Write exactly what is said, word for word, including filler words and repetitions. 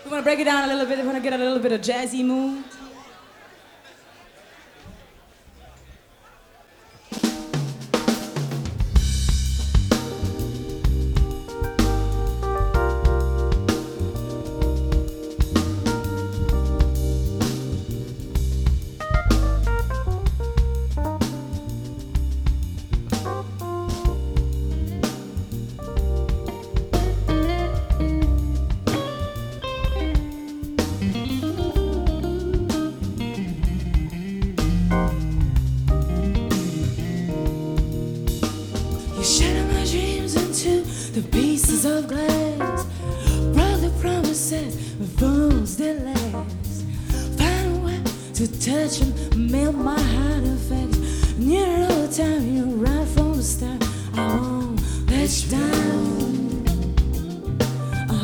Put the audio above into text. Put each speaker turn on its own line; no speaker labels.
We want to break it down a little bit. We want to get a little bit of jazzy mood.